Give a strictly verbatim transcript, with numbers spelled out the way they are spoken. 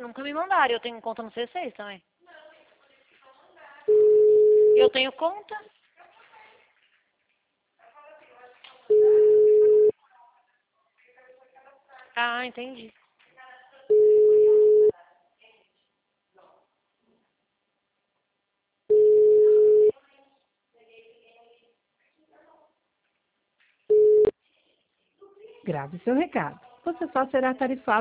nunca me mandaram. Eu tenho conta no C seis também. Eu tenho conta. Ah, entendi. Grave seu recado. Você só será tarifado